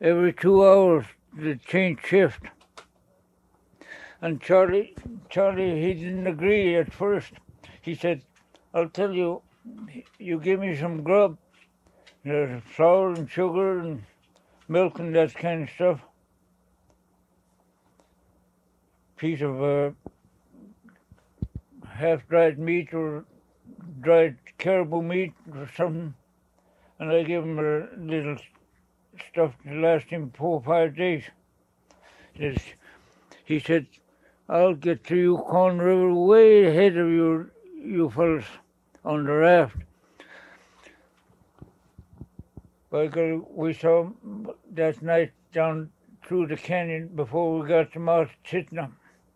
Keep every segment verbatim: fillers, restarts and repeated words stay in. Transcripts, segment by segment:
every two hours they change shift. And Charlie, Charlie, he didn't agree at first. He said, I'll tell you, you give me some grub. There's flour and sugar and milk and that kind of stuff. Piece of uh, half-dried meat or dried caribou meat or something. And I give him a little stuff to last him four or five days. He said, I'll get to Yukon River way ahead of you, you fellas on the raft. By God, we saw him that night down through the canyon before we got to Mount Titna.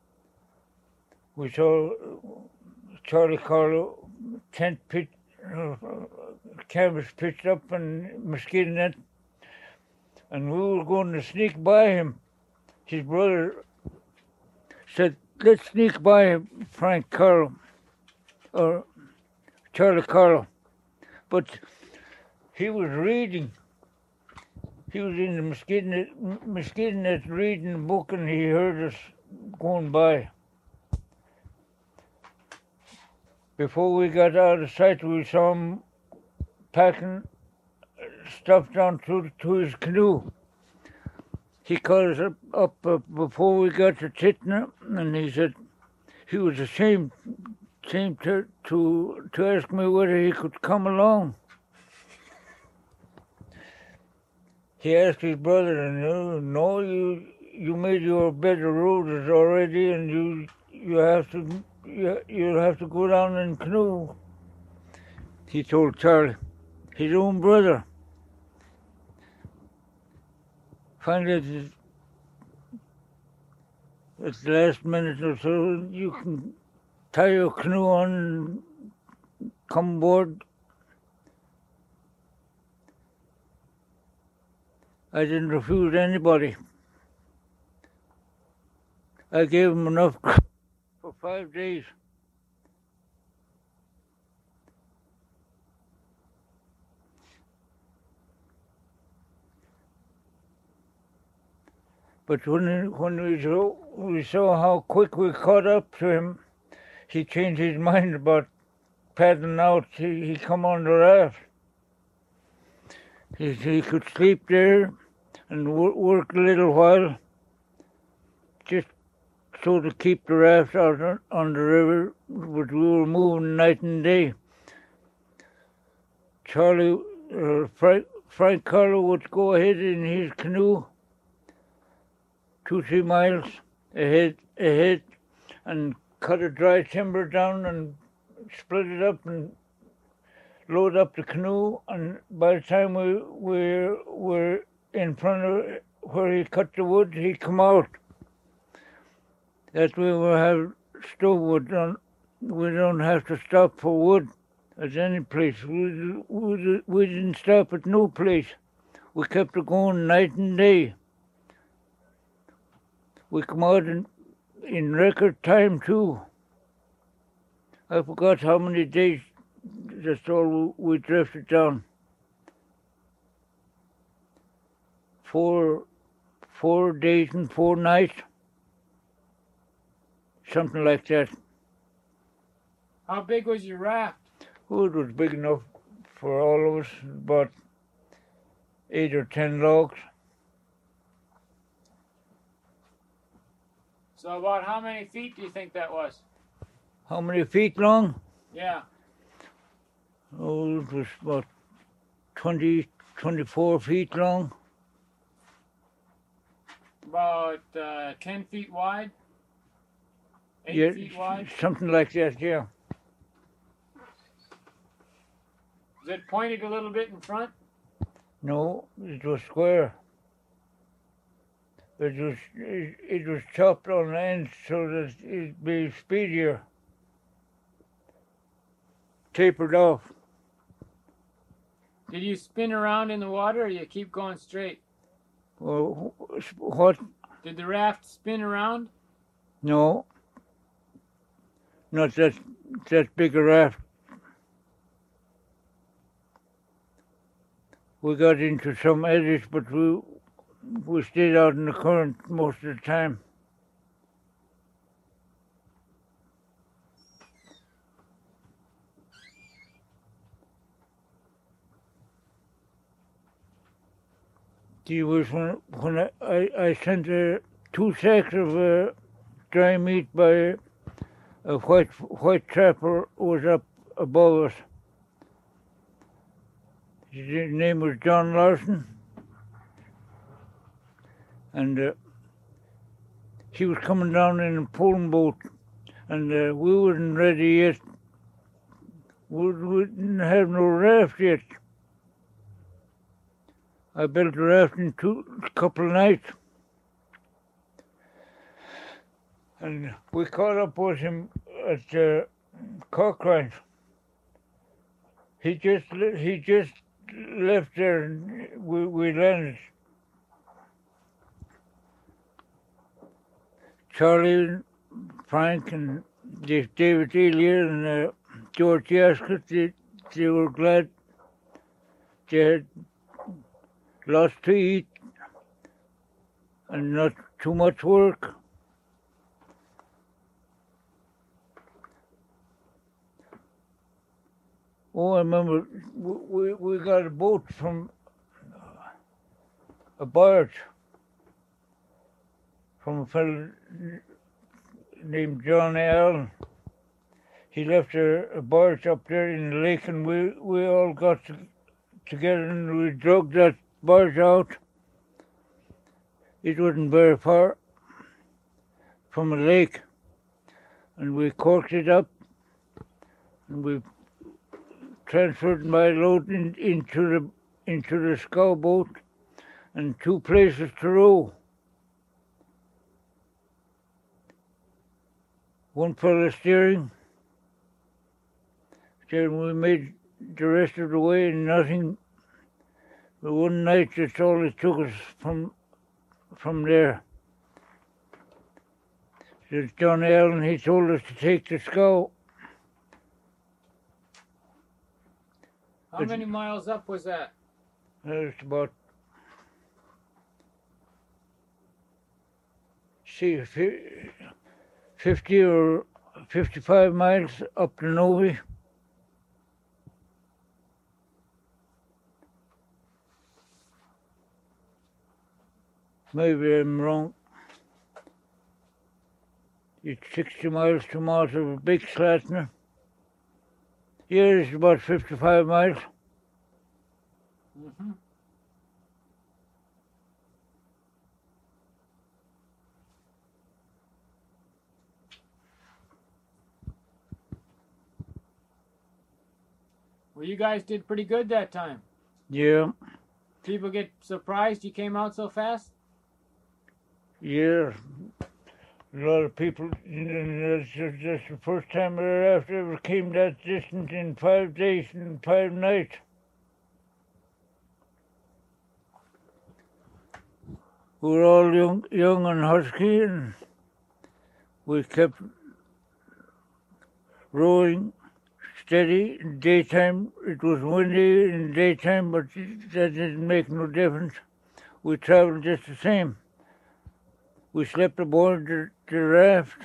We saw Charlie Carlo tent pitch, uh, canvas pitched up and mosquito net, and we were going to sneak by him. His brother said, let's sneak by Frank Carlo, or Charlie Carlo. But he was reading. He was in the mosquito net, mosquito net reading a book, and he heard us going by. Before we got out of sight, we saw him packing stuff down to, to his canoe. He called us up, up uh, before we got to Titna, and he said he was ashamed, ashamed to, to, to ask me whether he could come along. He asked his brother, and no, no, you you made your bed of roses already, and you you have to you you'll have to go down in canoe. He told Charlie, his own brother. Finally, at the last minute or so, you can tie your canoe on and come aboard. I didn't refuse anybody. I gave him enough for five days. But when, when we, saw, we saw how quick we caught up to him, he changed his mind about paddling out. He, he come on the raft. He, he could sleep there and work a little while, just so to keep the raft out on, on the river, but we were moving night and day. Charlie, uh, Frank, Frank Carlo would go ahead in his canoe, two, three miles ahead, ahead, and cut a dry timber down and split it up and load up the canoe. And by the time we were, were in front of where he cut the wood, he'd come out. That way we'll have stove wood. On, we don't have to stop for wood at any place. We, we, we didn't stop at no place. We kept it going night and day. We come out in, in record time, too. I forgot how many days, that's all we drifted down. Four, four days and four nights. Something like that. How big was your raft? Oh, it was big enough for all of us, about eight or ten logs. So about how many feet do you think that was? How many feet long? Yeah. Oh, it was about twenty, twenty-four feet long. About uh, ten feet wide? Eight yeah, feet wide? Something like that, yeah. Is it pointed a little bit in front? No, it was square. It was it, it was chopped on the ends so that it'd be speedier. Tapered off. Did you spin around in the water, or you keep going straight? Well, what? Did the raft spin around? No. Not that that big a raft. We got into some eddies, but we we stayed out in the current most of the time. Gee whiz, when, when I, I, I sent uh, two sacks of uh, dry meat by a white white trapper was up above us. His name was John Larson, and uh, he was coming down in a pulling boat, and uh, we wasn't ready yet. We, we didn't have no raft yet. I built a raft in two a couple of nights, and we caught up with him at uh, Cochrane. He just he just left there, and we we landed. Charlie, Frank, and David Elia and uh, George Yaskett, they, they were glad they had lots to eat and not too much work. Oh, I remember we, we got a boat from a barge from a fellow named John Allen. He left a, a barge up there in the lake, and we, we all got to, together and we drug that barge out. It wasn't very far from a lake, and we corked it up, and we transferred my load in, into the into the scow boat, and two places to row. One fellow steering, steering. We made the rest of the way and nothing. But one night, that's all it took us from from there. There's John Allen. He told us to take the scow. How many miles up was that? It's about, see, fifty or fifty-five miles up the Novi. Maybe I'm wrong. It's sixty miles to north of Big Slatner. Here it's about fifty-five miles. Mm-hmm. Well, you guys did pretty good that time. Yeah. People get surprised you came out so fast? Yeah. A lot of people, and that's just, that's the first time I ever came that distance in five days and five nights. We were all young, young and husky, and we kept rowing steady. In daytime, it was windy in daytime, but that didn't make no difference. We traveled just the same. We slept aboard the, the raft.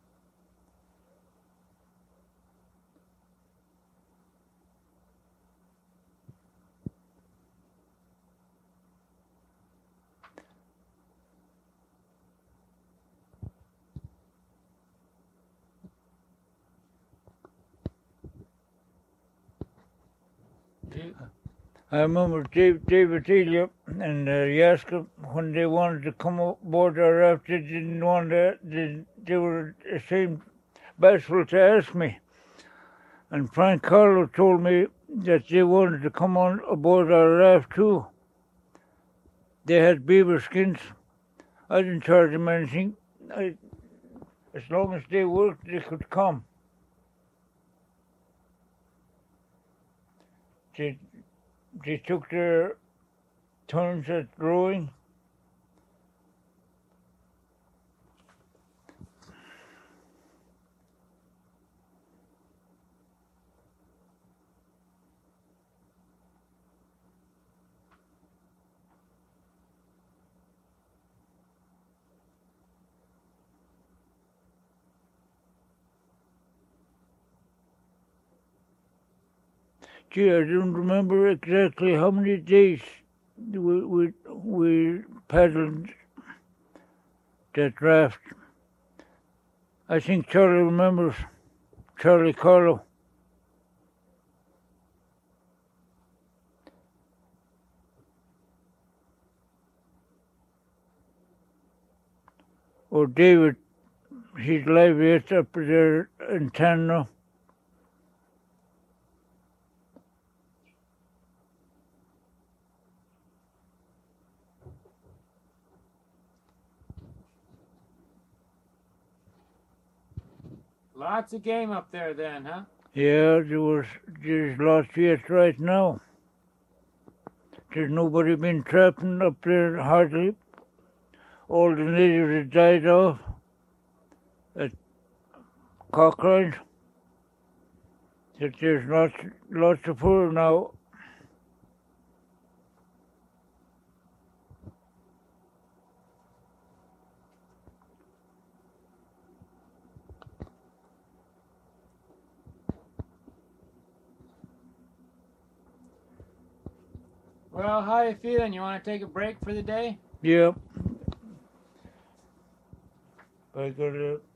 I remember Dave, David Elia and uh, Yaska, when they wanted to come aboard our raft, they didn't want to, they, they were ashamed, bashful to ask me. And Frank Carlo told me that they wanted to come on aboard our raft too. They had beaver skins. I didn't charge them anything. I, as long as they worked, they could come. They, they took their turns at rowing. Gee, I don't remember exactly how many days we we, we paddled that raft. I think Charlie remembers. Charlie Carlo. Or David, he's live yet up there in town now. Lots of game up there then, huh? Yeah, there was there's lots yet right now. There's nobody been trapping up there hardly. All the natives have died off at Cochrane. That there's lots lots of fur now. Well, how you feeling? You want to take a break for the day? Yep. I gotta